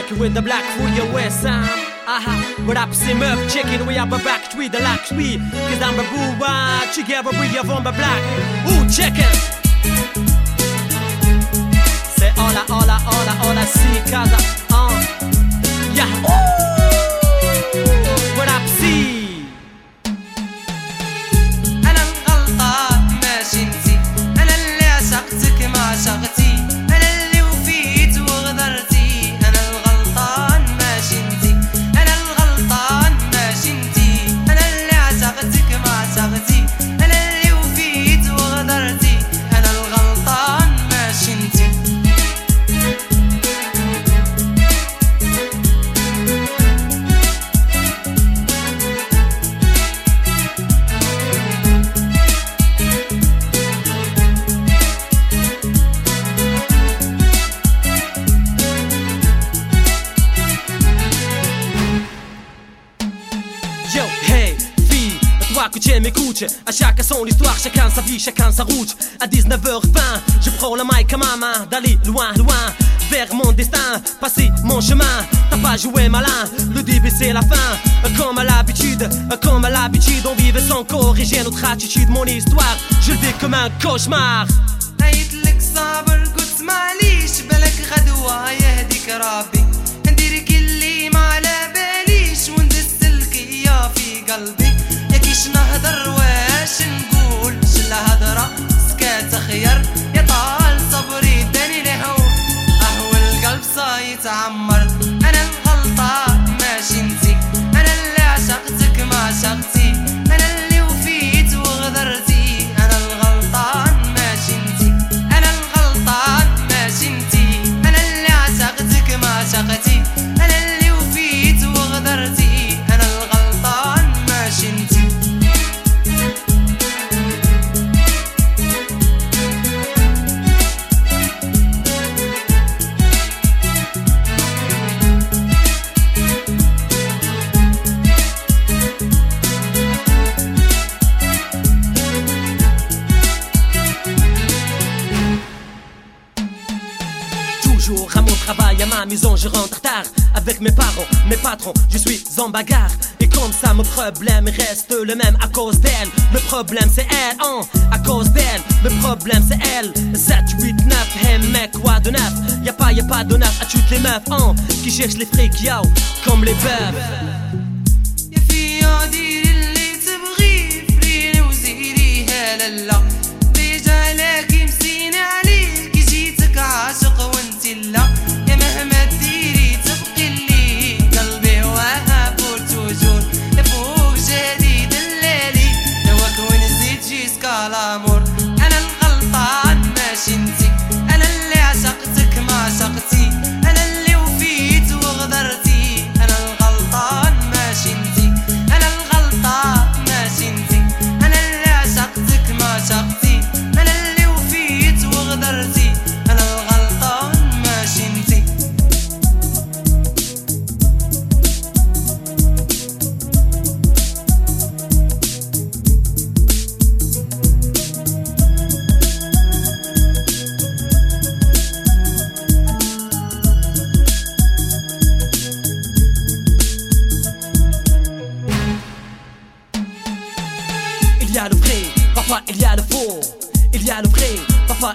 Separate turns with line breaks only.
with the black for your west sound. What up, c'est meuf, chicken, we have a back tweet, the lack tweet. Cause I'm a boo, together we have on the black. Ooh, chicken. C'est hola, see, casa, yeah, ooh. What up, see.
أنا الغلطان ماشي انتي، أنا اللي عشقتك ما عشقتي، أنا اللي وفيت وغدرتي. أنا الغلطان ماشي انتي، أنا الغلطان ماشي انتي، أنا اللي عشقتك ما عشقتي، أنا اللي وفيت وغدرتي. أنا الغلطان ماشي انتي.
Yo, hey, fille, toi que tu m'écoutes. À chacun son histoire, chacun sa vie, chacun sa route. À 19h20, je prends la mic à ma main, d'aller loin, loin, vers mon destin, passer mon chemin. T'as pas joué malin, le début c'est la fin. Comme à l'habitude, on vivait sans corriger notre attitude. Mon histoire, je le vis comme un cauchemar.
قايتلك صابر قلت معليش، بالك غدوة يهديك ربي، نديرك اللي ما على باليش وندسلك يا في قلبي. ياكيش نهضر واش نقول، شلا هضرة سكات خير، يا طال صبري داني لهون، اهو القلب صايتعمر. انا الغلطة ماشي انتي، انا اللي عشقتك ما عشقتي، انا اللي وفيت وغدرتي. انا الغلطان ماشي انتي، انا الغلطان ماشي انتي، انا اللي عشقتك ما عشقتي، انا اللي وفيت وغدرتي. انا الغلطان ماشي انتي.
Toujours à mon travail, à ma maison, je rentre tard. Avec mes parents, mes patrons, je suis en bagarre. Et comme ça, mon problème reste le même à cause d'elle. Le problème c'est elle, à cause d'elle. Le problème c'est elle. 7, 8, 9, hey mec, quoi de neuf? Y'a pas de neuf à toutes les meufs, qui cherchent les frics, yo, comme les bœufs.
يا فيا ديري اللي تبغيه، فريني وزيريها لالا، ديجا لاكي مسيني عليك، جيتك عاشق وانتي لا. يا مهما ديري تبقي لي، قلبي وهاب وتوجور، يا فوق جديد الليلي، نواك ونزيد جيسكا لامور. انا الغلطان ماشي انتي، انا اللي عشقتك ما عشقتي، انا اللي وفيت وغدرتي. انا الغلطان ماشي انتي، انا الغلطان ماشي انتي، انا اللي عشقتك ما عشقتي، انا اللي وفيت وغدرتي. انا الغلطان ماشي انتي.
Il y a le vrai, parfois il y a le faux. Il y a le vrai, parfois